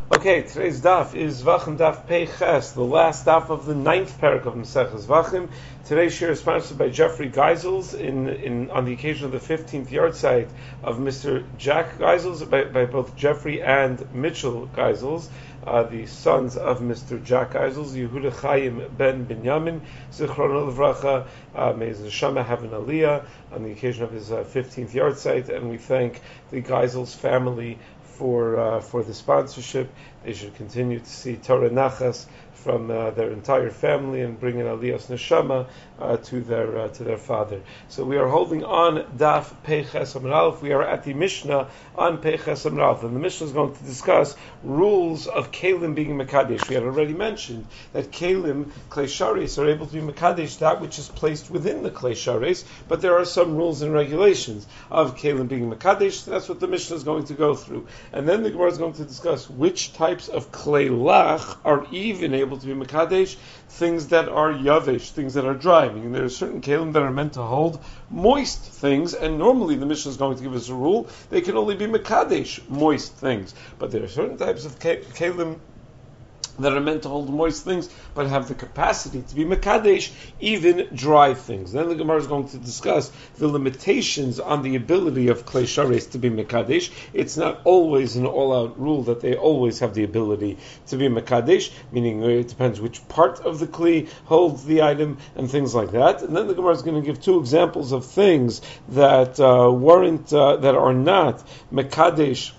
Okay, today's daf is Vachim Daf Pei Ches, the last daf of the ninth parak of Maseches Vachim. Today's share is sponsored by Jeffrey Geisels on the occasion of the 15th yard site of Mr. Jack Geisels, by both Jeffrey and Mitchell Geisels, the sons of Mr. Jack Geisels, Yehuda Chaim ben Binyamin, Zichrono Levracha. May his neshama have an aliyah on the occasion of his 15th yard site, and we thank the Geisels family for the sponsorship. They should continue to see Torah Nachas from their entire family and bring an aliyas neshama to their father. So we are holding on Daf Peiches Amud Aleph. We are at the Mishnah on Peiches Amud Aleph, and the Mishnah is going to discuss rules of Kalim being Mekadesh. We had already mentioned that Kalim, Klei Sharis, are able to be Mekadesh, that which is placed within the Klei Sharis, but there are some rules and regulations of Kalim being Mekadesh. That's what the Mishnah is going to go through. And then the Gemara is going to discuss which types of Klei Lach are even able to be Mekadesh, things that are Yavesh, things that are dry. Meaning there are certain Kalim that are meant to hold moist things, and normally the Mishnah is going to give us a rule, they can only be Mekadesh, moist things. But there are certain types of Kalim that are meant to hold moist things, but have the capacity to be Mekadesh, even dry things. Then the Gemara is going to discuss the limitations on the ability of Klei Sharis to be Mekadesh. It's not always an all-out rule that they always have the ability to be Mekadesh, meaning it depends which part of the Kli holds the item, and things like that. And then the Gemara is going to give two examples of things that that are not Mekadesh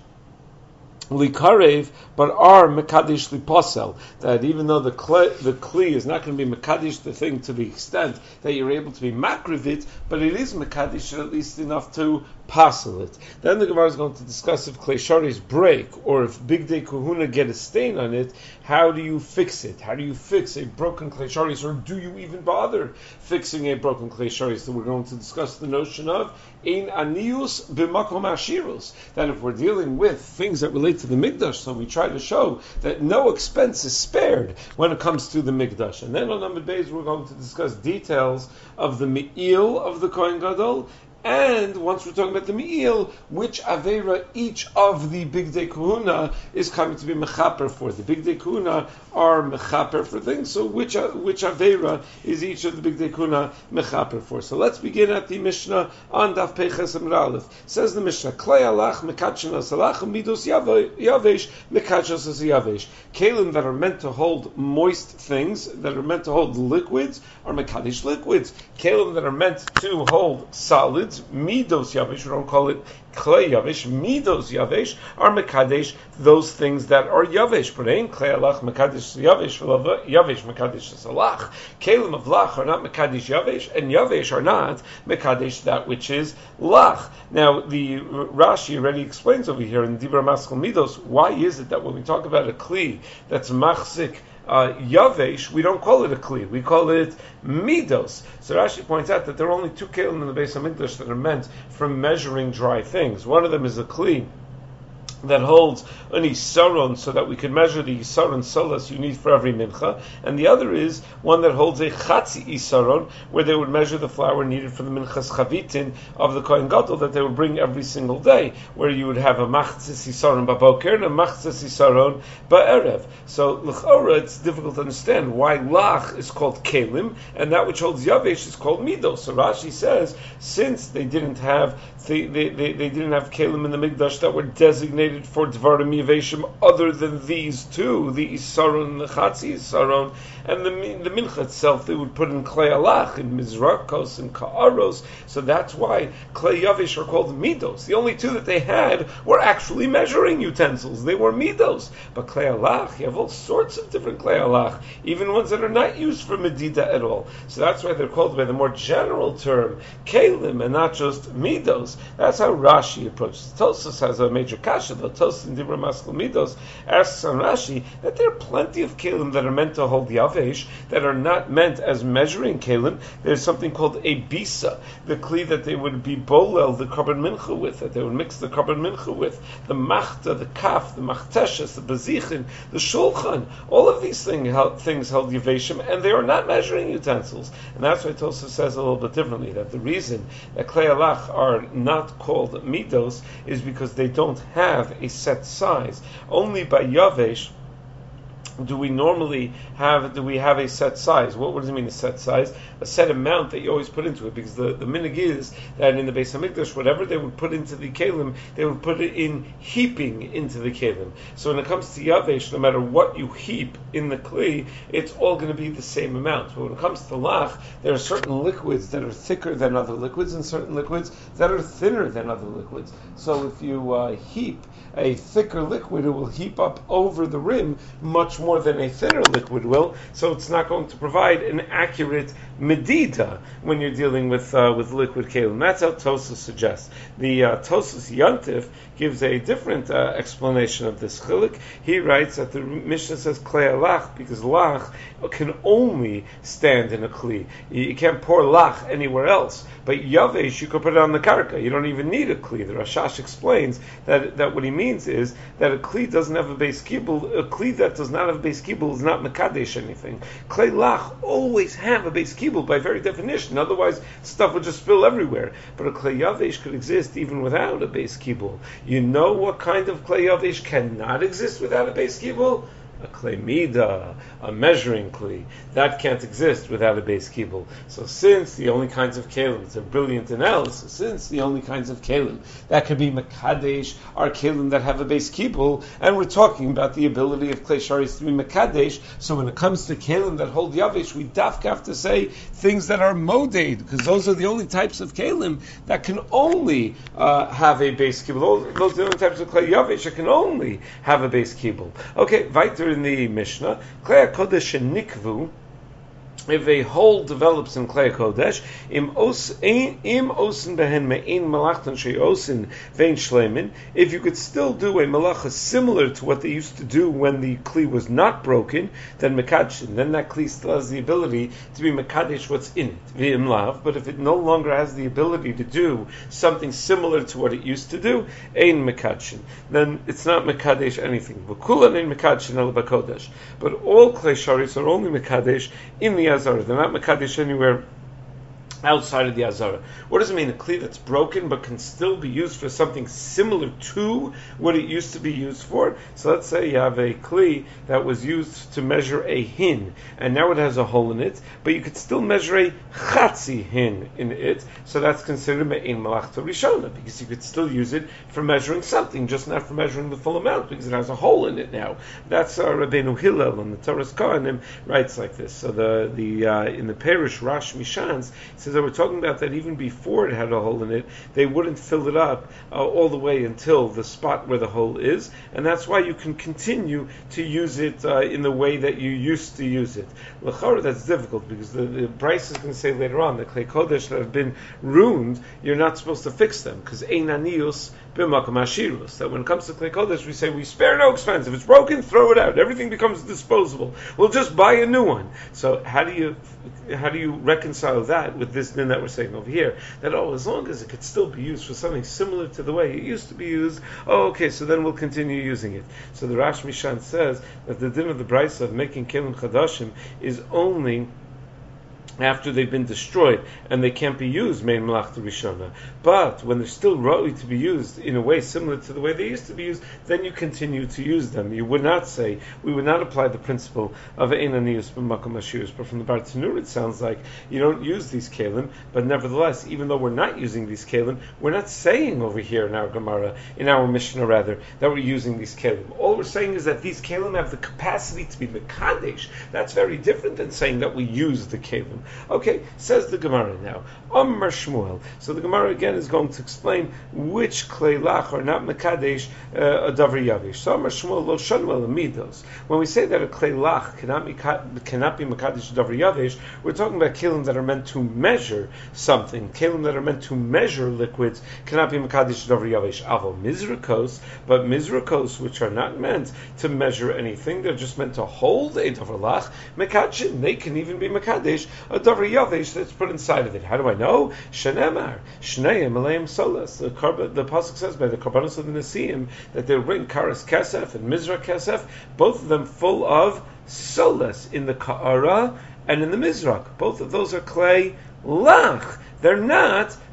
Likarev, but are Mekadesh Liposel. That even though the Kli is not going to be Mekadesh the thing to the extent that you're able to be Makrivit, but it is Mekadesh at least enough to passel it. Then the Gemara is going to discuss if Klei Sharis break, or if Big Day Kahuna get a stain on it, how do you fix it? How do you fix a broken Klei Sharis, or do you even bother fixing a broken Klei Sharis? So we're going to discuss the notion of Ein Anius B'makom Ashirus, that if we're dealing with things that relate to the Mikdash, so we try to show that no expense is spared when it comes to the Mikdash. And then on Amud Beis we're going to discuss details of the Me'il of the Kohen Gadol, and once we're talking about the Me'il, which Aveira each of the Big Day Kahuna is coming to be Mechaper for. The Big Day Kahuna are Mechaper for things, so which Aveira is each of the Big Day Kahuna Mechaper for. So let's begin at the Mishnah on Daf Peiches Amud Aleph. Says the Mishnah, Klei Alach Mekatchen Asalach Midos Yavesh Mekatchen Yavesh. Kalim that are meant to hold moist things, that are meant to hold liquids, are Mekadesh liquids. Kalim that are meant to hold solids, Midos Yavesh, we don't call it Klei Yavesh, Midos Yavesh, are Mekadesh those things that are Yavesh. But ain't Klei Alach Mekadesh Yavesh, Yavesh Mekadesh Salach. Kalim of Lach are not Mekadesh Yavesh, and Yavesh are not Mekadesh that which is Lach. Now, the Rashi already explains over here in Dibra Maskal Midos, why is it that when we talk about a Kli that's Machzik, Yavesh, we don't call it a Kli, we call it Midos. So Rashi points out that there are only two Kalim in the Beis HaMikdash that are meant for measuring dry things. One of them is a Kli that holds an isaron, so that we can measure the isaron solas you need for every mincha, and the other is one that holds a chatzi isaron, where they would measure the flour needed for the minchas chavitin of the Kohen Gadol that they would bring every single day, where you would have a machzis isaron baboker and a machzis isaron ba'erev. So l'chora, it's difficult to understand why lach is called kelim and that which holds yavesh is called midos. So Rashi says, since they didn't have they didn't have kelim in the Mikdash that were designated for Dvarim Yaveshim other than these two, the Isaron, the Chatzi Isaron, and the Mincha itself, they would put in Klei Alach, in Mizrakos, and Ka'aros, so that's why Klei Yavesh are called Midos. The only two that they had were actually measuring utensils, they were Midos. But Klei Alach, you have all sorts of different Klei Alach, even ones that are not used for Medida at all. So that's why they're called by the more general term, Kalim, and not just Midos. That's how Rashi approaches. Tosfos has a major kasha, though Tosfos in Dibra Maskal Midos asks on Rashi that there are plenty of Kalim that are meant to hold Yavesh, that are not meant as measuring Kalim. There's something called a Bisa, the Kli that they would be bolel, the Karban Mincha with, that they would mix the Karban Mincha with, the Machta, the Kaf, the Machteshes, the Bazichin, the Shulchan, all of these things held Yaveshim, and they are not measuring utensils. And that's why Tosfos says a little bit differently, that the reason that Klei Alach are not called Midos is because they don't have have a set size. Only by Yavesh do we have a set size? What does it mean, a set size? A set amount that you always put into it, because the minig is that in the Beis Hamikdash, whatever they would put into the kelim, they would put it in heaping into the kelim. So when it comes to Yavesh, no matter what you heap in the kli, it's all going to be the same amount. But when it comes to lach, there are certain liquids that are thicker than other liquids, and certain liquids that are thinner than other liquids. So if you heap a thicker liquid, it will heap up over the rim much more than a thinner liquid will, so it's not going to provide an accurate medida when you're dealing with liquid kelim. That's how Tosfos suggests. The Tosfos Yantif gives a different explanation of this chilik. He writes that the Mishnah says klei lach because lach can only stand in a kli. You can't pour lach anywhere else. But yavesh, you could put it on the karka. You don't even need a kli. The Rashash explains that what he means is that a kli doesn't have a base kibul. A kli that does not have a base kibul is not mekadesh anything. Klei lach always have a base kibul by very definition. Otherwise, stuff would just spill everywhere. But a klei yavesh could exist even without a base kibul. You know what kind of klei yavesh cannot exist without a base kibul? A klei mida, a measuring kli, that can't exist without a base kibul. So since the only kinds of kelim, it's a brilliant analysis, since the only kinds of kelim that could be mekadesh are kelim that have a base kibul, and we're talking about the ability of klei sharis to be mekadesh, so when it comes to kelim that hold yavesh, we dafka have to say things that are moded, because those are the only types of kelim that can only have a base kibul. Those are the only types of klei yavesh that can only have a base kibul. Okay, weiter in the Mishnah, Klei HaKodesh and Nikvu, if a hole develops in Klei HaKodesh, im osin behen me'in malachtan she'osin vein shleimin, if you could still do a malacha similar to what they used to do when the Kli was not broken, then mekadshin, then that Kli still has the ability to be mekadesh what's in it, v'im lav, but if it no longer has the ability to do something similar to what it used to do, ein mekadshin, then it's not mekadesh anything. V'kulan ein mekadshin el b'kodesh, but all Klei Sharis are only mekadesh in the Azara. They're not mekadesh anywhere outside of the Azara. What does it mean? A kli that's broken but can still be used for something similar to what it used to be used for. So let's say you have a kli that was used to measure a hin, and now it has a hole in it, but you could still measure a chatzi hin in it, so that's considered me'in malachta rishona, because you could still use it for measuring something, just not for measuring the full amount, because it has a hole in it now. That's Rabbeinu Hillel on the Torah's Kohanim writes like this. So in the Parish Rash Mishans, it says that we're talking about that even before it had a hole in it, they wouldn't fill it up all the way until the spot where the hole is, and that's why you can continue to use it in the way that you used to use it. L'chara, that's difficult, because the Bryce is going to say later on, the Klei Kodesh that have been ruined, you're not supposed to fix them, because ein anius b'makom ashirus, that when it comes to Klei Kodesh, we say we spare no expense. If it's broken, throw it out. Everything becomes disposable. We'll just buy a new one. So how do you reconcile that with this din that we're saying over here? That, as long as it could still be used for something similar to the way it used to be used, okay, so then we'll continue using it. So the Rash Mishan says that the din of the Brisa of making kelim chadashim is only after they've been destroyed and they can't be used mein malachta rishona. But when they're still roi to be used in a way similar to the way they used to be used, then you continue to use them. You would not say, we would not apply the principle of ein anius b'makom ashirus. But from the Bartanur it sounds like you don't use these kelim, but nevertheless, even though we're not using these kelim, we're not saying over here in our Gemara, in our Mishnah rather, that we're using these kelim. All we're saying is that these kelim have the capacity to be mekadesh. That's very different than saying that we use the kelim. Okay, says the Gemara now. Amar Shmuel. So the Gemara again is going to explain which klei lach are not mekadesh a davar yavish. So Amar Shmuel lo shanu el midos. When we say that a klei lach cannot be mekadesh a davar yavish, we're talking about kelim that are meant to measure something. Kelim that are meant to measure liquids cannot be mekadesh a davar yavish. Avo mizrakos, but mizrakos which are not meant to measure anything, they're just meant to hold a davar lach mekadesh. They can even be mekadesh a davar yavish that's put inside of it. How do I know? Shenemar Shneim Aleim Solas. The pasuk says by the Karbanos of the Nesiim that they bring Karas Kesef and Mizra Kesef, both of them full of Solas in the Ka'ara and in the Mizrak. Both of those are klei lach. They're not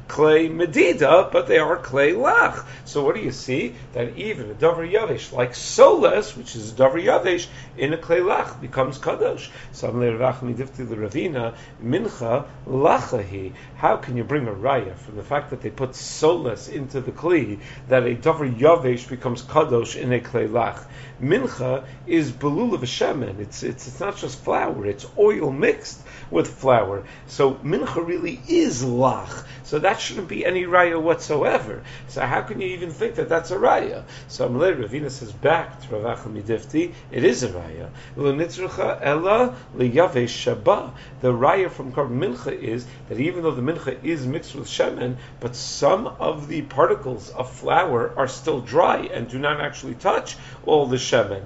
clay medida, but they are clay lach. So what do you see? That even a davar yavish like soles, which is a davar yavish in a clay lach, becomes kadosh. So the Ravina mincha lachahi. How can you bring a raya from the fact that they put soles into the kli that a davar yavish becomes kadosh in a clay lach? Mincha is belulav shemen. It's not just flour; it's oil mixed with flour. So mincha really is lach. So that shouldn't be any raya whatsoever. So how can you even think that that's a raya? So Amalei Ravina says back to Rav Acha Midifti, it is a raya. Lo nitzrucha ella liyavesh shaba. The raya from korban mincha is that even though the mincha is mixed with shemen, but some of the particles of flour are still dry and do not actually touch all the shemen,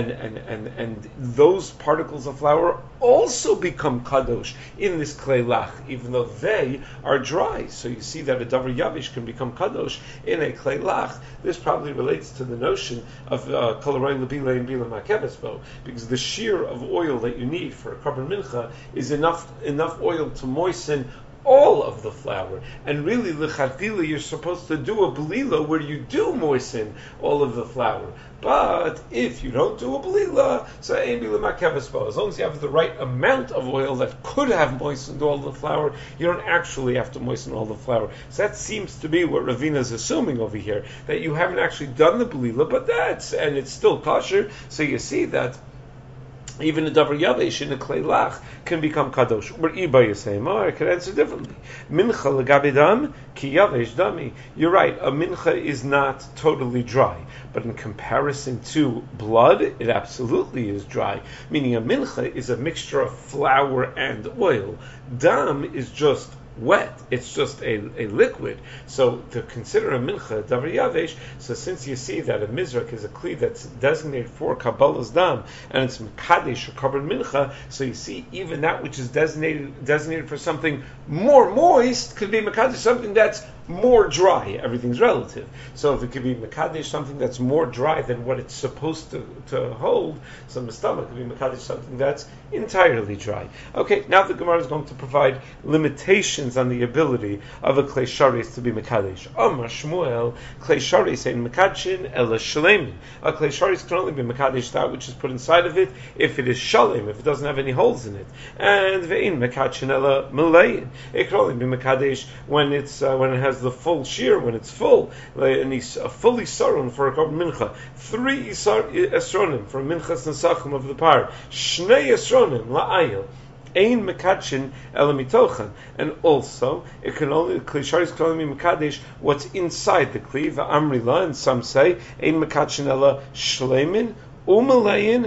and those particles of flour also become kadosh in this clay lach, even though they are dry. So you see that a davar yavish can become kadosh in a clay lach. This probably relates to the notion of kolaroy lebile and bila makebesbo, because the shear of oil that you need for a korban mincha is enough oil to moisten all of the flour. And really, l'chadila, you're supposed to do a belila where you do moisten all of the flour. But if you don't do a belila, so ein bila makevesbo, as long as you have the right amount of oil that could have moistened all the flour, you don't actually have to moisten all the flour. So that seems to be what Ravina is assuming over here, that you haven't actually done the belila, but and it's still kosher. So you see that even a davar yavesh in a clay lach can become kadosh. Where Iba you say, I could answer differently. Mincha legabidam ki yavesh dami. You're right. A mincha is not totally dry, but in comparison to blood, it absolutely is dry. Meaning a mincha is a mixture of flour and oil. Dam is just wet. It's just a liquid. So to consider a mincha davar yavesh, so since you see that a mizrak is a kli that's designated for kabbalah's dam, and it's mekadesh or korban mincha, so you see even that which is designated for something more moist could be mekadesh something that's more dry. Everything's relative. So if it could be mekadesh something that's more dry than what it's supposed to hold, so mistama could be mekadesh something that's entirely dry. Okay, now the Gemara is going to provide limitations on the ability of a klei sharis to be mekadesh. Amar Shmuel, klei sharis ein mekadeshin ela shleimin. A klei sharis can only be mekadesh that which is put inside of it if it is shalem, if it doesn't have any holes in it. And ve'in mekadeshin ela melein. It can only be mekadesh when it has the full shear, when it's full, and he's fully saron for a korban mincha. 3 esronim for minchas nesachim of the par. Shnei esronim la'ayil. Ein mekadshin elamitochan, and also it can only klei sharis can only be mekadesh what's inside the kli. Va'amrila, and some say ein mekadshin ela shleimin umalein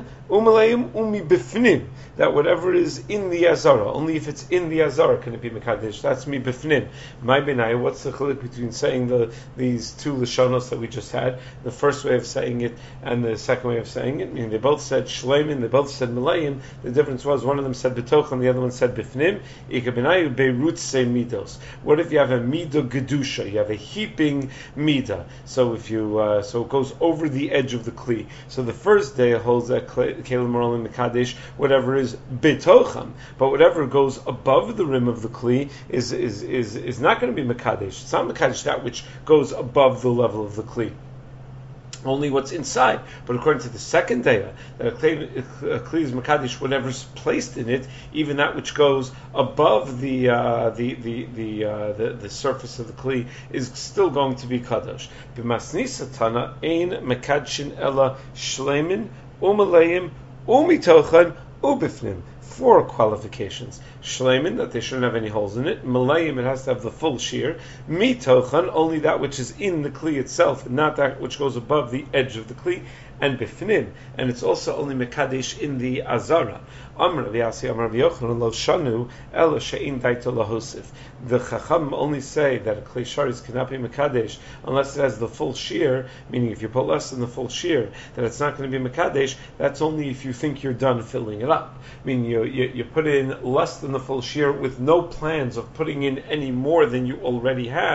umi bifnim, that whatever is in the azara, only if it's in the azara can it be mekadesh. That's mi bifnim. My benai. What's the chiluk between saying these two lashonos that we just had? The first way of saying it and the second way of saying it. I mean, they both said shleimin, they both said malayim. The difference was one of them said betochen, the other one said bifnim. Ika benai beirut se midos. What if you have a midah gedusha? You have a heaping midah. So if you so it goes over the edge of the kli. So the first day holds that kelim morali mekadesh whatever is betocham, but whatever goes above the rim of the kli is not going to be mekadesh. It's not mekadesh that which goes above the level of the kli. Only what's inside. But according to the second daya, that a kli is mekadesh whatever's placed in it, even that which goes above the surface of the kli is still going to be kadosh. B'masnisa tana ein mekadshin ela shleimin umaleim umitochan ubifnim. 4 qualifications. Shleimin, that they shouldn't have any holes in it. Malayim, it has to have the full shear. Mitochan, only that which is in the kli itself, not that which goes above the edge of the kli. And bifnim, and it's also only mekadesh in the azara. Amr v'yasi Amr v'yochanan lo shanu ela she'in daita lahosif. The chacham only say that a klei sharis cannot be mekadesh unless it has the full shear. Meaning, if you put less than the full shear, that it's not going to be mekadesh. That's only if you think you're done filling it up. I mean, you put in less than the full shear with no plans of putting in any more than you already have.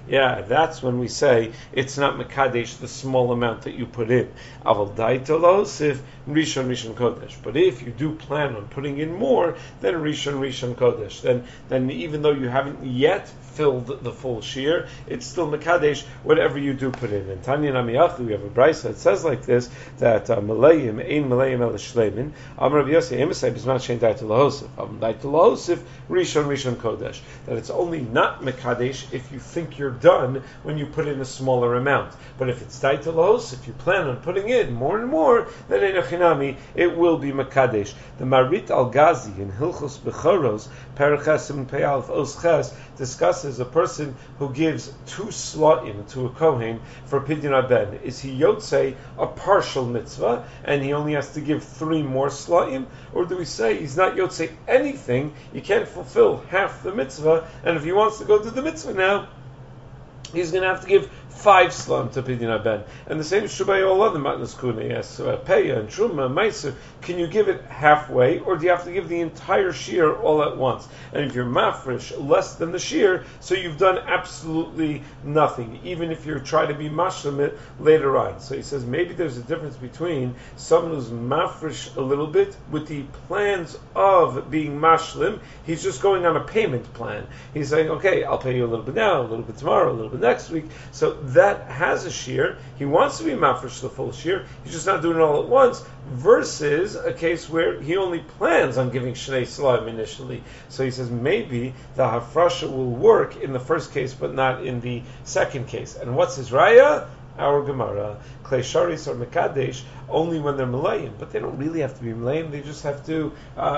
yeah, that's when we say it's not mekadesh the small amount that you put in. Aval daita losif rishon kodesh. But if you do plan on putting in more, then rishon kodesh. Then even though you haven't yet filled the full shear, it's still mekadesh whatever you do put in. And Tanya Namiyachu, we have a brisa that says like this, that malayim ein malayim el shleimin. Amar Rabbi Yossi emisay bisman shein daita lahosif. Daita lahosif rishon kodesh. That it's only not mekadesh if you think you're done when you put in a smaller amount. But if it's daita lahosif, if you plan on putting in more and more, then enochinami it will be mekadesh. The Marit al-Gazi in Hilchos Bechoros Parachesim Peyalf Osches discusses a person who gives 2 sla'im to a kohen for pidyon haben. Is he yotzei a partial mitzvah and he only has to give 3 more sla'im, or do we say he's not yotzei anything? He can't fulfill half the mitzvah, and if he wants to go do the mitzvah now, he's going to have to give 5 sla'im to pidyon haben. And the same is true by all other matnas kuna. Yes, peya and truma and meiser. Can you give it halfway, or do you have to give the entire shear all at once? And if you're mafresh less than the shear, so you've done absolutely nothing, even if you're trying to be mashlim it later on. So he says maybe there's a difference between someone who's mafresh a little bit with the plans of being mashlim. He's just going on a payment plan. He's saying, okay, I'll pay you a little bit now, a little bit tomorrow, a little bit next week. So that has a shear. He wants to be mafresh the full shear. He's just not doing it all at once. Versus a case where he only plans on giving shnei sla'im initially. So he says maybe the hafrasha will work in the first case, but not in the second case. And what's his raya? Our Gemara, Klei Sharis or Mekadesh, only when they're Malayim, but they don't really have to be Malayim. They just have to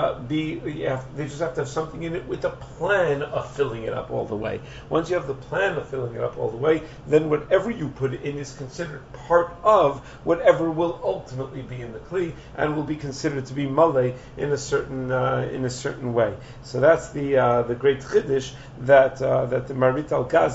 they just have to have something in it with the plan of filling it up all the way. Once you have the plan of filling it up all the way, then whatever you put in is considered part of whatever will ultimately be in the Kli and will be considered to be Malay in a certain way. So that's the great Chiddush that the Marit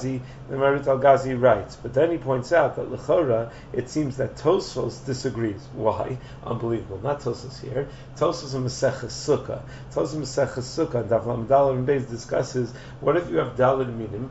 al-Ghazi writes. But then he points out that L'chora, it seems that Tosfos disagrees. Why? Unbelievable. Not Tosfos here. Tosfos in Maseches Sukkah. Tosfos in Maseches Sukkah, Daf Lamed Daled and Beis discusses, what if you have Daled Minim,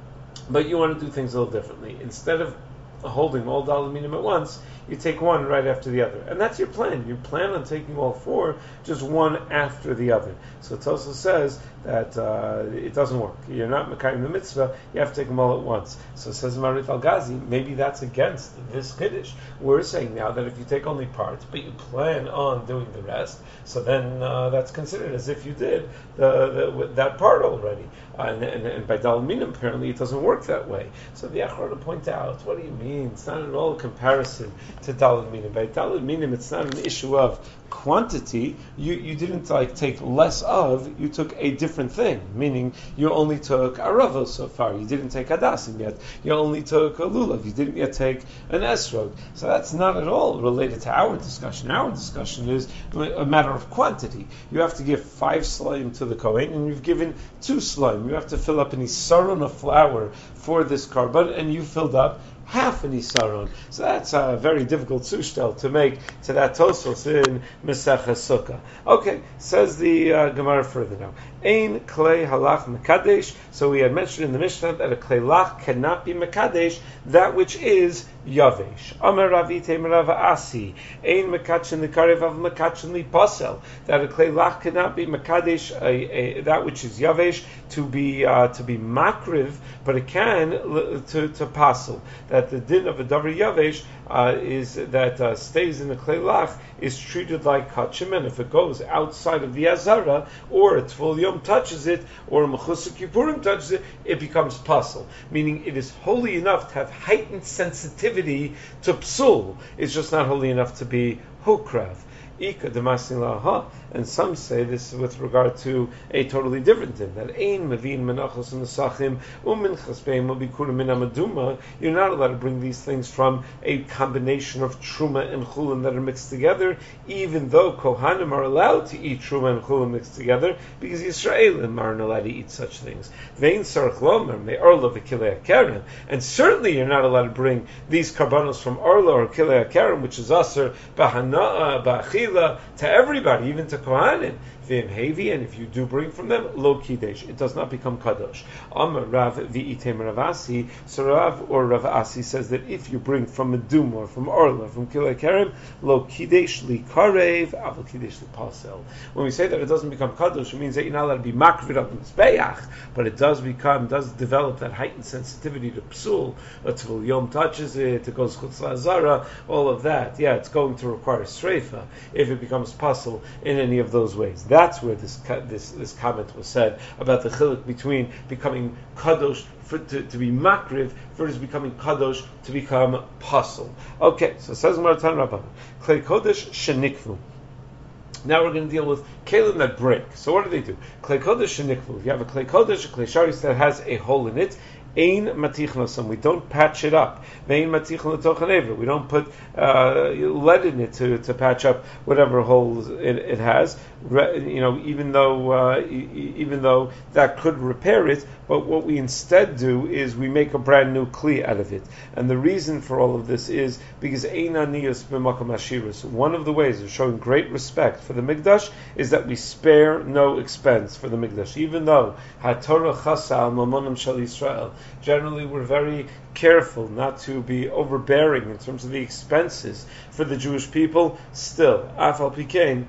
but you want to do things a little differently? Instead of holding all Daled Minim at once, you take one right after the other. And that's your plan. You plan on taking all 4, just one after the other. So Tosfos says that it doesn't work. You're not Mekayim the mitzvah, you have to take them all at once. So says Marit al-Ghazi, maybe that's against this Kiddush. We're saying now that if you take only part, but you plan on doing the rest, so then that's considered as if you did that part already. And by Daled Minim, apparently it doesn't work that way. So the Acharona point out, what do you mean? It's not at all a comparison to Daled Minim. By Daled Minim, it's not an issue of quantity. You didn't take less of, you took a different thing, meaning you only took Arava so far, you didn't take Hadassim yet, you only took a Lulav, you didn't yet take an Esrog. So that's not at all related to our discussion. Our discussion is a matter of quantity. You have to give 5 slime to the Kohen, and you've given 2 slime. You have to fill up an isaron of flour for this carbon, and you filled up half an isaron. So that's a very difficult sushtel to make to that Tosfos in Maseches Sukkah. Okay, says the Gemara further now. Ein klei halach mekadesh. So we had mentioned in the Mishnah that a klei lach cannot be mekadesh that which is yavesh. Amar Ravite Merava Asi. Ein mekachin likarev av mekachin li pasel. That a klei lach cannot be mekadesh that which is yavesh to be makriv, but it can to pasel. That the din of a davar yavesh is that stays in the klei lach is treated like kachim, and if it goes outside of the azara, or a Tful Yom touches it, or a Mechusar Kippurim touches it, it becomes pasel. Meaning it is holy enough to have heightened sensitivity to psul. It's just not holy enough to be hukrav. And some say this with regard to a totally different thing, that ein mevin menachos nesachim uminchas beim ubikurim min amaduma. You're not allowed to bring these things from a combination of truma and chulin that are mixed together, even though kohanim are allowed to eat truma and chulin mixed together, because Yisraelim aren't allowed to eat such things. Vein sarach lomer me'orla v'kilei akarim, and certainly you're not allowed to bring these karbanos from orla or kilei akarim, which is aser b'achila Memela to everybody, even to Kohanim. V'im hevi, and if you do bring from them, lo kidesh, it does not become kadosh. Amar Rav v'item Rav Asi. So Rav or Rav Asi says that if you bring from Medum or from Orla, from Kilei Kerem, lo kidesh li karev, avol kidesh li pasel. When we say that it doesn't become kadosh, it means that you're not allowed to be makrid up in Mizbeach, but it does develop that heightened sensitivity to psul. A Tvul Yom touches it goes chutz la'azara, all of that. Yeah, it's going to require sreifa if it becomes pasul in any of those ways. That's where this comment was said about the chiluk between becoming kadosh to be makriv versus becoming kadosh to become pasul. Okay, so it says Maratan Rabban, klei kodesh shenikvu. Now we're going to deal with kelim that break. So what do they do? Klei kodesh shenikvu. If you have a klei kodesh, a klei sharis that has a hole in it, ein matichnosam. We don't patch it up. Vein matichon l'tochen ever. We don't put lead in it to patch up whatever holes it has. Even though that could repair it, but what we instead do is we make a brand new kli out of it. And the reason for all of this is because ein aniyos b'makom ashirus. One of the ways of showing great respect for the Mikdash is that we spare no expense for the Mikdash, even though haTorah chasal mamonim shel Yisrael. Generally, we're very careful not to be overbearing in terms of the expenses for the Jewish people. Still, Afal Pikein,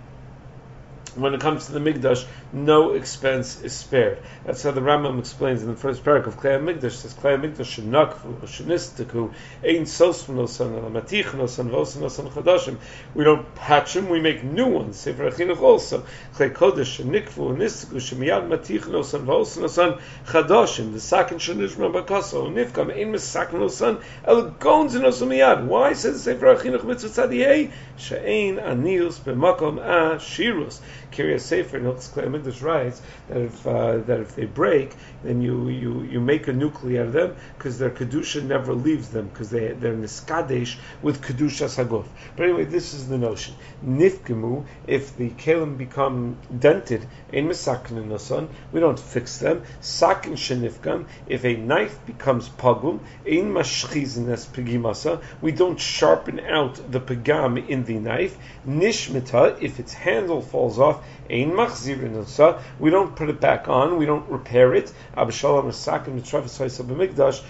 when it comes to the Mikdash, no expense is spared. That's how the Rambam explains in the first paragraph of Klei HaMikdash. Says Klei HaMikdash shenakvu, shenistaku, ein sosvenosan, alamatichnoosan, vosenosan chadashim. We don't patch them, we make new ones. Sefer HaChinuch also. Klei Kodesh shenikvu, nistaku, shemiyad matichnosan, vosenosan chadashim. The sakin shenishma bakaso, nifkam, ein mesaknosan, el gonzenosan miyad. Why says Sefer HaChinuch mitzvah tzadiyeh? She'ein anius b'makom ashirus. Kiryas Sefer in Hilchos Klei HaMikdash writes that if they break, then you make a nuclei out of them because their kedusha never leaves them because they're niskadesh with kedushas haguf. But anyway, this is the notion. Nifkemu, if the kelim become dented, ein mesaknin nasan, we don't fix them. Sakin shenifkam, if a knife becomes pagum, ein mashchizines pigimasa, we don't sharpen out the pagam in the knife. Nishmita, if its handle falls off, ein machzirin nasa, we don't put it back on, we don't repair it. Abishalom Sakim Mitzrafis Haisa B'Mikdash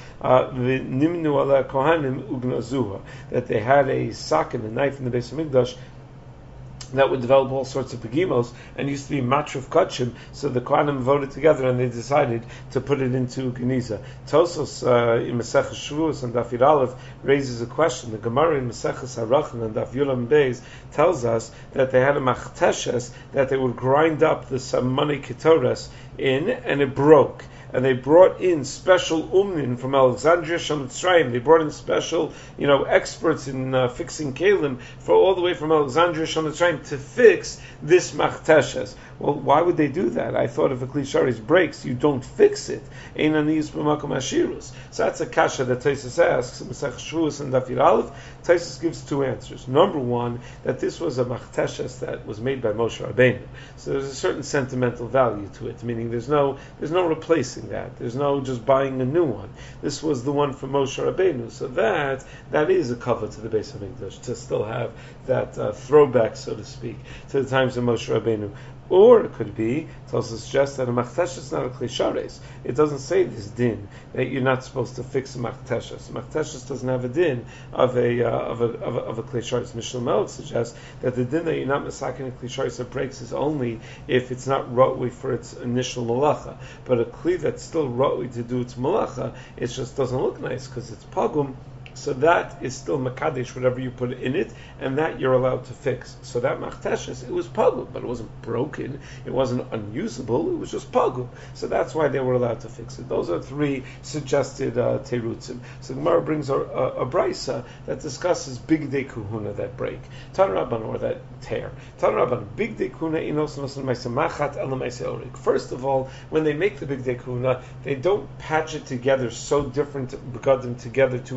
Nimnu Ala Kohanim Ugnazuha, that they had a sakin, a knife in the base of Mikdash that would develop all sorts of pegimos, and used to be matruf kachim, so the Kohanim voted together and they decided to put it into Geniza. Tosos in Maseches Shavuos and Daf Yud Aleph raises a question. The Gemara in Maseches Harachon and Daf Yulam Beis tells us that they had a machteshes that they would grind up the Samani Ketores in, and it broke. And they brought in special umnin from Alexandria Shemitzrayim. They brought in special, experts in fixing kelim for all the way from Alexandria Shemitzrayim to fix this machteshes. Well, why would they do that? I thought if a kli sharis breaks, you don't fix it. Ein aniyus b'makom ashirus. So that's a kasha that Tosfos asks in Masech Shavuos and Daf Yud Aleph. Tosfos gives two answers. Number one, that this was a machteshes that was made by Moshe Rabbeinu. So there's a certain sentimental value to it, meaning there's no replacing that. There's no just buying a new one. This was the one from Moshe Rabbeinu. So that is a cover to the Beis HaMikdash, to still have that throwback, so to speak, to the times of Moshe Rabbeinu. Or it could be, it also suggests that a machteshes is not a kli sharis. It doesn't say this din that you're not supposed to fix a machteshes. Machteshes doesn't have a din of a kli sharis. Mishnah Melech suggests that the din that you're not masakin a kli sharis that breaks is only if it's not rotwi for its initial malacha. But a kli that's still rotwi to do its malacha, it just doesn't look nice because it's pagum. So that is still makadesh, whatever you put in it, and that you're allowed to fix. So that machteshes, it was pagum, but it wasn't broken, it wasn't unusable, it was just pagum. So that's why they were allowed to fix it. Those are three suggested terutzim. So Gemara brings a brisa that discusses big day kuhuna, that break. Tanraban, or that tear. Tanraban, big day kuhuna inos nosan maisamachat elamaisa orik. First of all, when they make the big day kuhuna, they don't patch it together so different, begotten together to each other,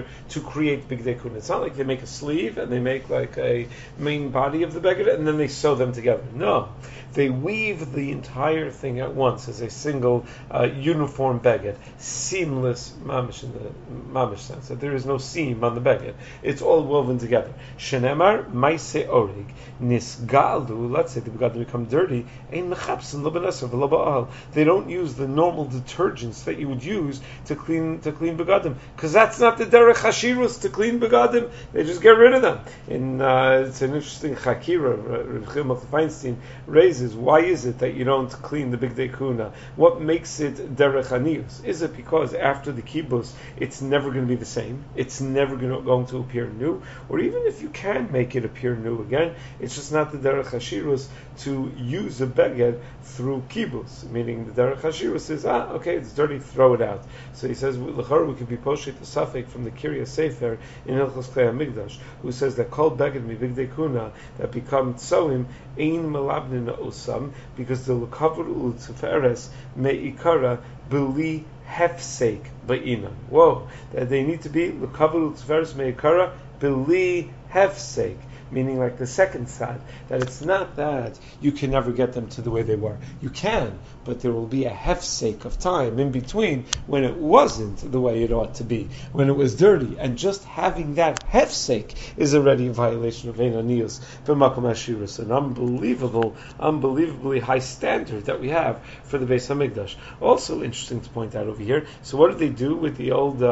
to create bigdei kuna. It's not like they make a sleeve and they make like a main body of the beged and then they sew them together. No, they weave the entire thing at once as a single uniform beged, seamless mamish in the mamish sense that there is no seam on the beged. It's all woven together. Shenemar maise orig nisgalu. Let's say the begadim become dirty. Ein mechapsin lo b'neser v'lo ba'al. They don't use the normal detergents that you would use to clean begadim, because that's not the derech hashirus to clean begadim. They just get rid of them. It's an interesting chakira. Rav Chimel Feinstein raises, why is it that you don't clean the bigdei kuna? What makes it derech anius? Is it because after the kibbutz it's never going to be the same? It's never going to appear new? Or even if you can make it appear new again, it's just not the derech hashirus to use a beged through kibbutz, meaning the derech hashirus is, okay, it's dirty, throw it out. So he says, l'chor we could be poshet the suffix from the Kiryas Sefer in Hilchos Klei HaMikdash, who says that kol beged mi bigdei kuna that become tsoim ein melabnin osam, because the l'kavur u'tzeferes me'ikara b'li hefsek ba'ina. Whoa, that they need to be l'kavur u'tzeferes me'ikara b'li hefsek, meaning like the second side, that it's not that you can never get them to the way they were. You can, but there will be a hefsek of time in between when it wasn't the way it ought to be, when it was dirty, and just having that hefsek is already a violation of Ein Anius b'makom hashirus, an unbelievably high standard that we have for the Beis Hamikdash. Also interesting to point out over here, so what did they do with the old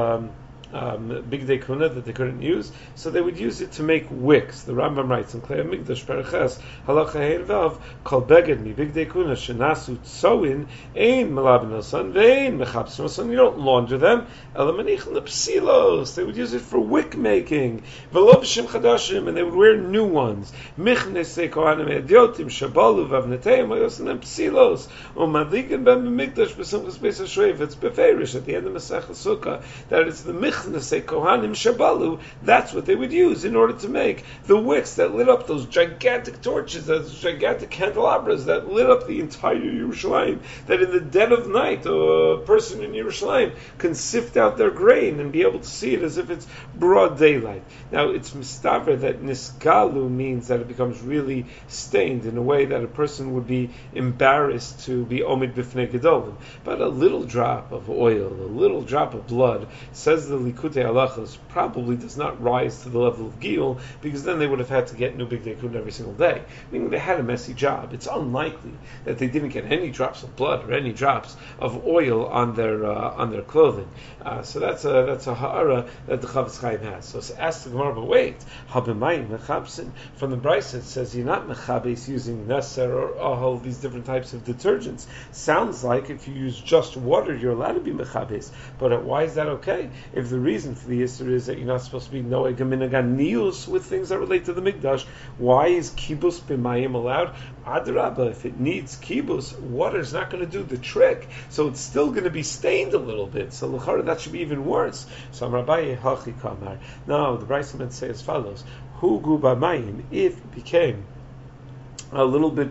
bigdei kuna that they couldn't use? So they would use it to make wicks. The Rambam writes in Klei HaMikdash Paraches Halacha Hein Vav Kol Beged Mi Bigdei Kuna Shenasu Tsoin Ein Melabin Osan Vein Mechapsin Osan. You don't launder them. Elamanichel Nepsilos. They would use it for wick making. Velobshim Chadashim, and they would wear new ones. Michnesei Kohanim Ediotim Shabalu Vavneteim Oyosan Nepsilos Umadlikin Ben B'Mikdash B'Simchas Beis HaShoev. It's Beferish at the end of Masechah Sukkah that it's the Say Kohanim Shabalu, that's what they would use in order to make the wicks that lit up those gigantic torches, those gigantic candelabras that lit up the entire Yerushalayim, that in the dead of night a person in Yerushalayim can sift out their grain and be able to see it as if it's broad daylight. Now it's mistaver that nisgalu means that it becomes really stained in a way that a person would be embarrassed to be omid b'fnei gedolim. But a little drop of oil, a little drop of blood, says the Likutei Halachos, probably does not rise to the level of Giyul, because then they would have had to get new bigdei kuna every single day. Meaning they had a messy job. It's unlikely that they didn't get any drops of blood or any drops of oil on their clothing. So that's a ha'ara that the Chavetz Chaim has. So ask the Gemara, but wait, habemayim mechabsin, from the Brisa it says you're not mechabes using neser or all these different types of detergents. Sounds like if you use just water, you're allowed to be mechabes. But why is that okay? If the reason for the Yisr is that you're not supposed to be noeg minagah with things that relate to the Mikdash, why is kibus b'mayim allowed? Adrabah, if it needs kibus, water is not going to do the trick, so it's still going to be stained a little bit. So l'chara, that should be even worse. So Rabbi Hachi Kamar. Now the Brisa men say as follows: Hugu b'mayim, if it became a little bit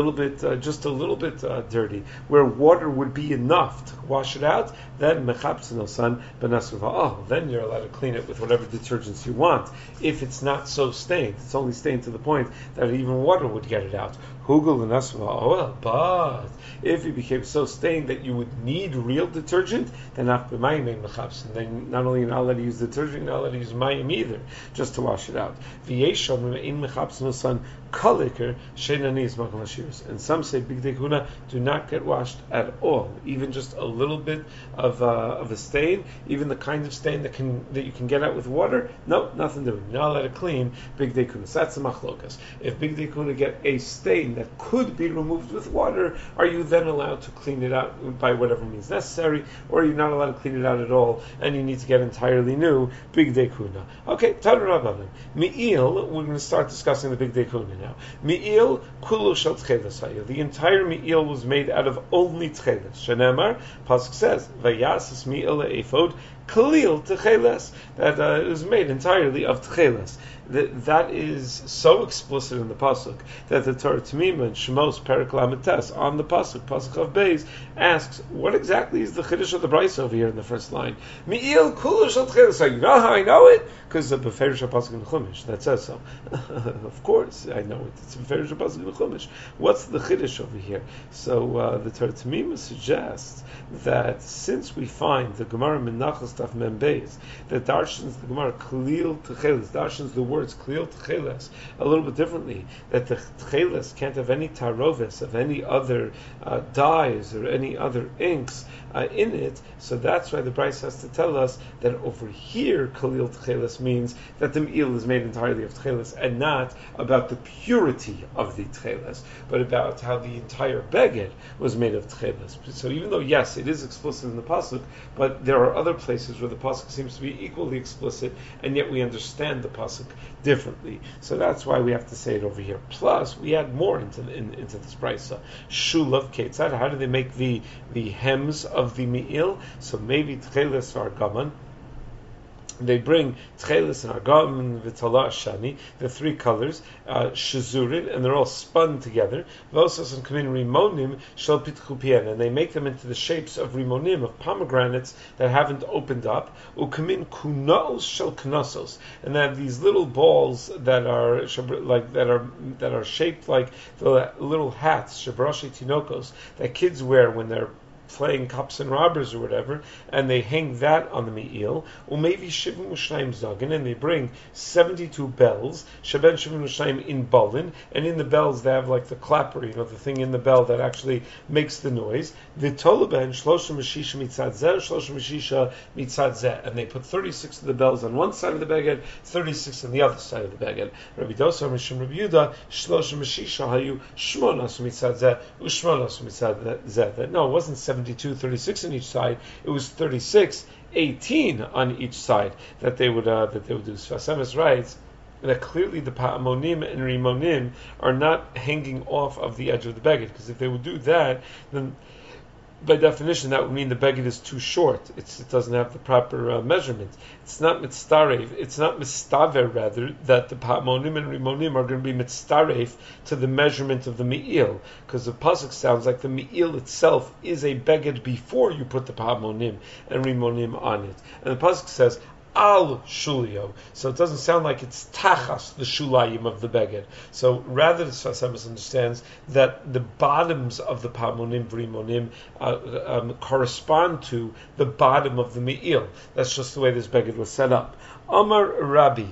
dirty, where water would be enough to wash it out, then mechapsin b'nasur va'al. Then you're allowed to clean it with whatever detergents you want. If it's not so stained, it's only stained to the point that even water would get it out. Hugel v'nasur va'al. But if it became so stained that you would need real detergent, then after mayim mechapsin, then not only you're not allowed to use detergent, you're not allowed to use mayim either, just to wash it out. V'yesham in mechapsin kaliker. And some say bigdei kuna do not get washed at all, even just a little bit of a stain, even the kind of stain that you can get out with water. No, nothing doing. You're not allowed to clean bigdei kuna. So that's the machlokas. If bigdei kuna get a stain that could be removed with water, are you then allowed to clean it out by whatever means necessary, or are you not allowed to clean it out at all, and you need to get entirely new bigdei kuna? Okay, Tanu Rabbanan. Mi'il, we're going to start discussing the bigdei kuna now. Mi'il kulu shel tcheles hayu. The entire mi'il was made out of only tcheles. Shenemar, pasuk says, vayasas mi'il le'efod kalil techeles, that it was made entirely of techeles. That is so explicit in the pasuk that the Torah Tamima and Shemos Perek Lametes on the pasuk of Beis asks, what exactly is the chiddush of the Bryce over here in the first line? Mi'il kulu shel techeles. So you know how I know it? Because the beferish pasuk in the Chumash that says so. Of course, I know it. It's a beferish pasuk in the Chumash. What's the chiddush over here? So the Torah Tamima suggests that since we find the Gemara Menachos Daf Mem Beis that darshans the Gemara Kalil Techeles, darshans the words Kalil Techeles a little bit differently, that the Techeles can't have any taroves of any other dyes or any other inks in it, so that's why the Bryce has to tell us that over here Kalil Techeles means that the me'il is made entirely of Techeles and not about the purity of the Techeles, but about how the entire beged was made of Techeles. So even though, yes, it is explicit in the pasuk, but there are other places where the pasuk seems to be equally explicit, and yet we understand the pasuk differently. So that's why we have to say it over here. Plus, we add more into this brisa. Shulav ketzad. How do they make the hems of the me'il? So maybe tcheles or gaman. They bring tchelis and argam and v'tala shani, the three colors, shazurin, and they're all spun together. V'osas and kamin rimonim shel pitchupian, and they make them into the shapes of rimonim, of pomegranates that haven't opened up. Ukamin kunos shel knossos, and they have these little balls that are shaped like the little hats, shabrashi tinokos, that kids wear when they're playing cops and robbers or whatever, and they hang that on the me'il. Umevi shivim u'shnayim zagin, and they bring 72 bells. Sheben shivim u'shnayim in balin, and in the bells they have like the clapper, the thing in the bell that actually makes the noise. V'tola ben shlosha meshisha mitzad zeh, shlosha meshisha mitzad zeh, and they put 36 of the bells on one side of the beged, 36 on the other side of the beged. Rabbi Dosa Mishim Rabbi Yehuda shlosha meshisha hayu shmonas mitzad zeh u'shmonas mitzad zeh. No, it wasn't 72, 36 on each side. It was 36, 18 on each side that they would do. Sfas Emes writes that clearly the pa'amonim and rimonim are not hanging off of the edge of the beged, because if they would do that, then by definition that would mean the beged is too short. It doesn't have the proper measurement. It's not mitzaref. It's not mistaver, rather, that the pa'amonim and rimonim are going to be mitzaref to the measurement of the me'il, because the pasuk sounds like the me'il itself is a beged before you put the pa'amonim and rimonim on it, and the pasuk says al shulio, so it doesn't sound like it's tachas, the shulayim of the beged. So rather, the Sfas Emes understands that the bottoms of the pa'amonim v'rimonim correspond to the bottom of the me'il. That's just the way this beged was set up. Amar Rabbi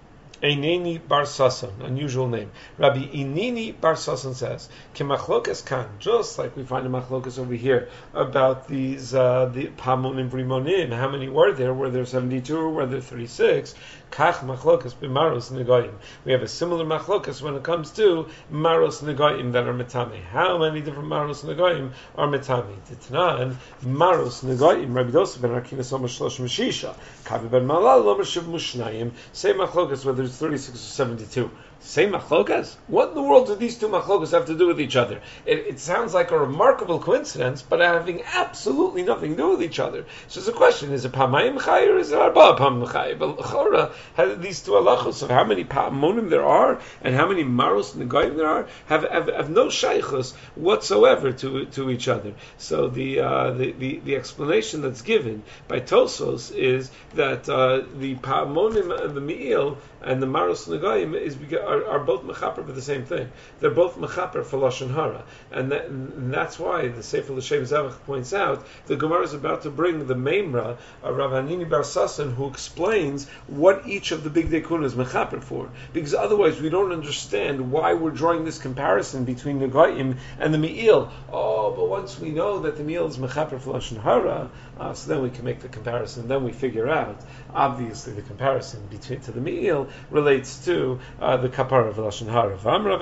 Eineni Bar Sasan, unusual name. Rabbi Inini Bar Sasan says, "Kemachlokas kan," just like we find a machlokas over here about these the pamonim vrimonim. How many were there? Were there 72 or were there 36? Kach machlokas b'maros negoyim. We have a similar machlokas when it comes to maros negoyim that are metame. How many different maros negoyim are metame? Titnan maros negoyim. Rabbi Dosa ben Arkinas Omer Shlosh Meshisha. Kavi ben Malal Omer Shiv Mushnayim. Say machlokas whether it's 36 or 72. Same machlokas? What in the world do these two machlokas have to do with each other? It sounds like a remarkable coincidence, but having absolutely nothing to do with each other. So the question is: pamayim chay or is it arba pamayim chay? But l'chora, these two halachos of how many pa'amonim there are and how many maros negoyim there are have no shaychus whatsoever to each other. So the explanation that's given by Tosos is that the pa'amonim and the me'il and the maros negoyim are both mechaper for the same thing. They're both mechaper for lashon hara, and that's why the Sefer L'Shem Zevach points out the Gemara is about to bring the Meimra of Rav Hanini Bar Sasan, who explains what each of the big dekuna is mechaper for, because otherwise we don't understand why we're drawing this comparison between the Goyim and the Me'il. Oh, but once we know that the Me'il is mechaper for lashon hara, so then we can make the comparison. Then we figure out, obviously, the comparison between to the Me'il relates to the kapara of lashon hara.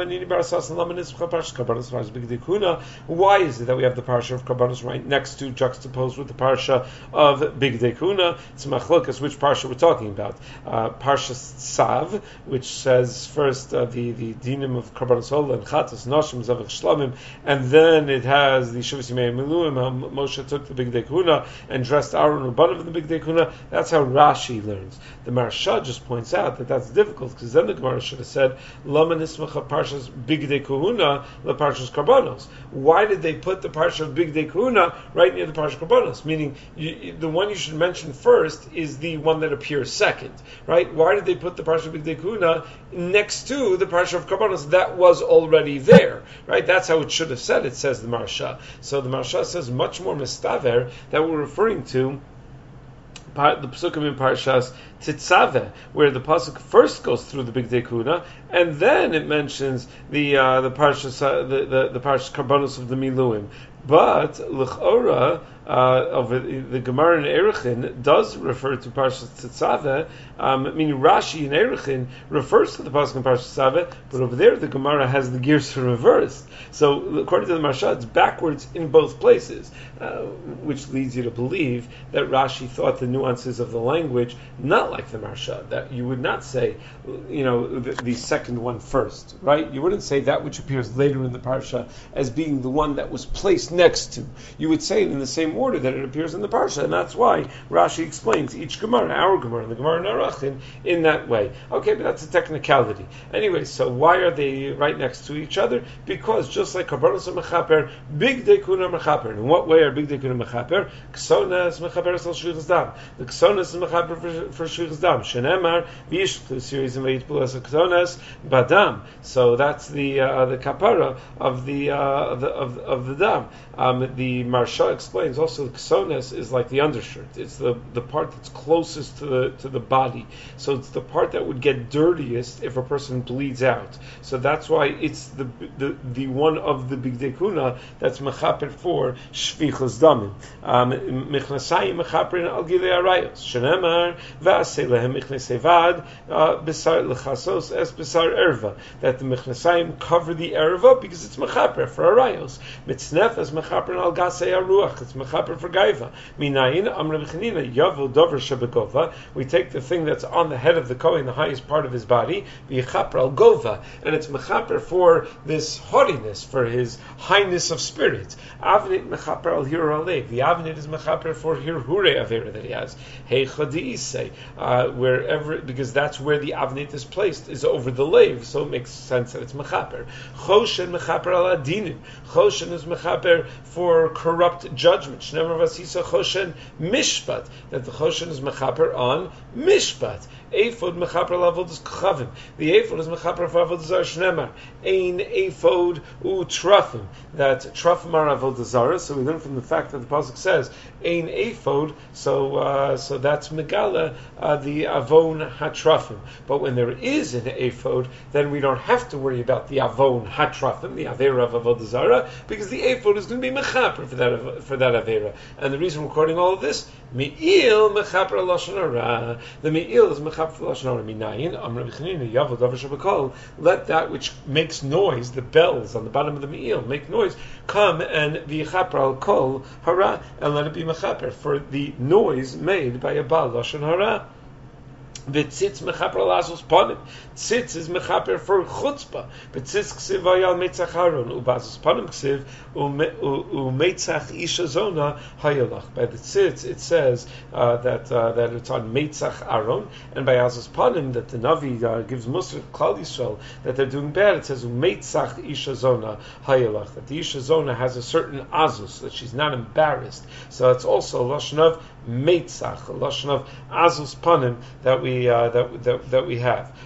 Why is it that we have the parsha of Karbanos right next to, juxtaposed with the parsha of Big Dekuna? It's machlokas which parsha we're talking about. Parsha Tzav, which says first the dinim of Karbanos Hol and Chatas Noshim Zavach Shlamim, and then it has as the Shuvas Yimei Miluim, how Moshe took the Bigdei Kahuna and dressed Aaron Rabbanim in the Bigdei Kahuna. That's how Rashi learns. The Maharsha just points out that that's difficult, because then the Gemara should have said, Lama Nismacha Parshas Bigdei Kahuna La Parshas Karbanos. Why did they put the Parsha of Bigdei Kahuna right near the Parsha Karbanos? Meaning, the one you should mention first is the one that appears second, right? Why did they put the Parsha of Bigdei Kahuna next to the Parsha of Karbanos? That was already there, right? That's how it should have said it, says the Maharsha. So the Maharsha says much more mistaver that we're referring to the Pesukim in Parshas Tetzaveh, where the pasuk first goes through the Bigdei Kahuna, and then it mentions the Parshas the Parshas Karbanos of the Miluim. But l'chora of the Gemara in Erechin does refer to Parshas Tetzaveh, meaning Rashi in Erechin refers to the pasuk in Parshas Tetzaveh, but over there the Gemara has the gears reversed. So according to the Maharsha, it's backwards in both places, which leads you to believe that Rashi thought the nuances of the language not like the Maharsha. That you would not say, the second one first, right? You wouldn't say that which appears later in the Parsha as being the one that was placed next to. You would say it in the same order that it appears in the Parsha, and that's why Rashi explains each Gemara, our Gemara, and the Gemara in Arachin, in that way. Okay, but that's a technicality. Anyway, so why are they right next to each other? Because just like Karbanos and Mechaper, Bigdei Kahuna Mechaper. In what way are Bigdei Kahuna Mechaper? Ksonas Mechaper Sal Shvichas Dam. The Ksonas is Mechaper for Shvichas Dam. Shenemar V'yish the series in Vayitpul as Ksonas Badam. So that's the kapara of the dam. The Maharsha explains also the ksones is like the undershirt. It's the part that's closest to the body. So it's the part that would get dirtiest if a person bleeds out. So that's why it's the one of the Bigdei Kahuna that's mechaper for shvichas damim. Michnasayim mechaperin al gilei arayos. Shenemar v'asei lehem michnasei vad b'sar lechasos es b'sar erva. That the michnasayim cover the erva because it's mechaper for arayos. Mitznef as mechaper al gasei aruach. It's mechaper for gaiva. Minayin amra v'chanina yavu dover shebegova. We take the thing that's on the head of the kohen, the highest part of his body, v'yichaper al gova, and it's mechaper for this haughtiness, for his highness of spirit. Avnit mechaper al hir alev. The avnit is mechaper for hirhure avera that he has. Hey chadiise, wherever, because that's where the avnit is placed, is over the lave, so it makes sense that it's mechaper. Choshen mechaper al adinim. Choshen is mechaper for corrupt judgment. Shneimar vasisa choshen mishpat, that the choshen is mechaper on mishpat. Ephod mechaper lavodas kchavim. The ephod is mechaper for avodas zara. Shneimar ein ephod u trafim. That trafim are avodas zara. So we learn from the fact that the pasuk says ein ephod. So that's megala the avon hatrafim. But when there is an ephod, then we don't have to worry about the avon hatrafim, the avera of avodas zara, because the ephod is going to be mechaper for that avera. And the reason we're quoting all of this, mi'il mechaper lashon hara. The mi'il is mechaper lashon hara. Minayin amra v'chanina yavod davar shabakol. Let that which makes noise, the bells on the bottom of the mi'il make noise, come and v'yichaper al kol hara, and let it be mechaper for the noise made by a bal lashon hara. V'tzitz mechaper al asos panim. Tzitz is mechaper for chutzpah. V'tzitz ksiv hayal meitzach Aaron u'basos panim ksiv u'meitzach isha zona hayalach. By the tzitz it says that it's on meitzach Aaron, and by asos panim that the Navi gives Musar Klal Yisrael that they're doing bad. It says u'meitzach isha zona hayalach, that the isha zona has a certain azus, that she's not embarrassed. So it's also lashon of meitzach, lashon of azus panim that we have.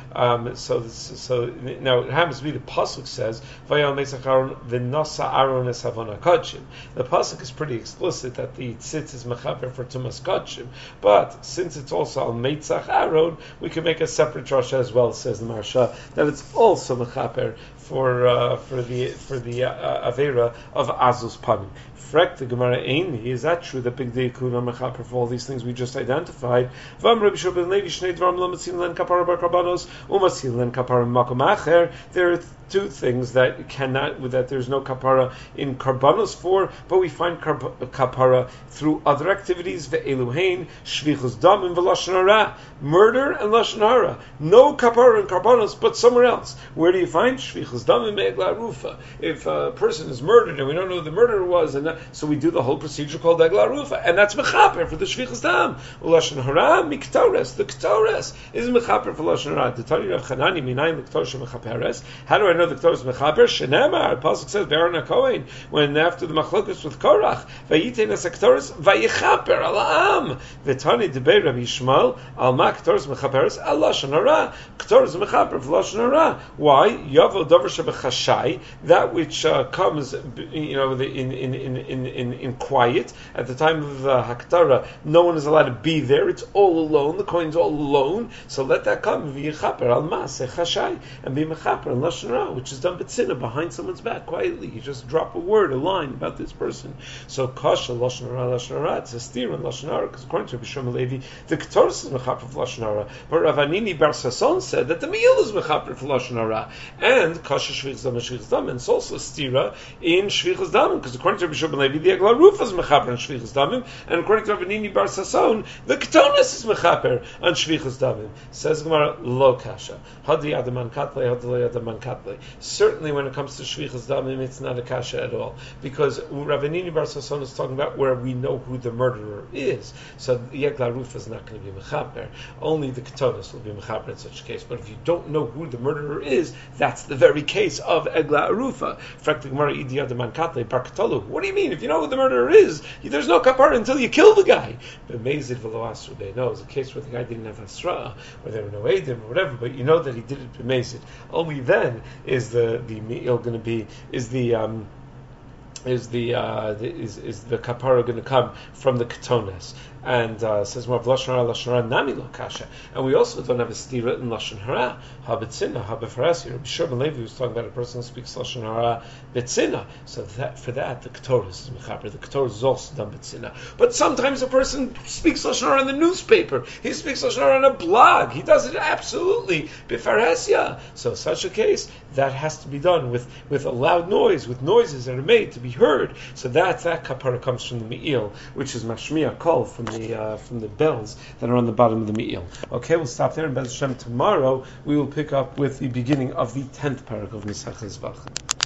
So now it happens to be the pasuk says Vayal Meitzach Aaron v'nasa Aaron es havona kodshim. The pasuk is pretty explicit that the tzitz is mechaper for tumas kodshim, but since it's also al Meitzach Aaron, we can make a separate drasha as well. Says the Maharsha that it's also mechaper for the avera of azus panim. Frek the Gemara Ein, is that true that Bigdei Kahuna mechaper for all these things we just identified? Vam Rabbi Shua ben Levi shnei dvarim lo matzin len kapara bar karbanos umatzin len kapara makom acher. There are two things that there's no kapara in karbanos for, but we find kapara through other activities. Ve'eluhain shvichus damim v'lashon hara, murder and lashon hara. No kapara in karbanos, but somewhere else. Where do you find shvichus damim me'egla rufa? If a person is murdered and we don't know who the murderer was, so we do the whole procedure called egla rufa, and that's mechaper for the shvichus dam. Lashon hara miktores. The ktores is mechaper for lashon hara. The Tani Rav Chanani minayin l'ktosh mechaperes. How do I know the ktores mechaper? Shenemar. Pasuk says Be'aron HaKohen, when after the machlokus with Korach, vayitein as ktores vayichaper ala'am. The Tani debei Rabbi Yishmael al ma ktores mechaperes al lashon hara. Ktores mechaper for lashon hara. Why? Yavo davar shebechashai, that which comes, in quiet at the time of haktara. No one is allowed to be there. It's all alone. The coin's all alone. So let that come v'yichaper al maseh chashai, and be mechaper in lashon hara, which is done b'tzina, behind someone's back quietly. You just drop a word, a line about this person. So kasha lashon hara. It's a steer in lashon hara, because according to Rabbi Shlomo Levi, the ktoros is mechaper for lashon hara. But Rav Hanini bar Sason said that the meal is mechaper for lashon hara, and kasha shvichus dam, and it's also stira in shvichus dam, because according to Rabbi Shlomo Levi, the egla rufa is mechaper on shvichus damim, and according to Rav Hanini bar Sason, the ktoros is mechaper on shvichus damim. Says Gemara, lo kasha. Hadi adaman katle, hadi adaman katle. Certainly, when it comes to shvichus damim, it's not a kasha at all, because Rav Hanini bar Sason is talking about where we know who the murderer is. So the egla rufa is not going to be mechaper. Only the ktoros will be mechaper in such a case. But if you don't know who the murderer is, that's the very case of egla rufa. What do you mean? If you know who the murderer is, there's no kapara until you kill the guy. But mezid v'lo asru. No, it's a case where the guy didn't have asra, or there were no edim or whatever. But you know that he did it b'mezid. Only then is the meal going to be is the kapara going to come from the ketones? And says more of lashon hara nami lo kasha. And we also don't have a stira in lashon hara habetzina habefarasi. Rabbi Shimon Levi was talking about a person who speaks lashon hara betzina. So for that the ketoros is mechaper. The ketoros is also done betzina. But sometimes a person speaks lashon hara in the newspaper. He speaks lashon hara on a blog. He does it absolutely befarasia. So such a case that has to be done with a loud noise, with noises that are made to be heard. So that kapara comes from the me'il, which is mashmiya kol from the bells that are on the bottom of the me'il. Okay, we'll stop there, and Bez Hashem tomorrow we will pick up with the beginning of the 10th parak of Mesechus Zvachim.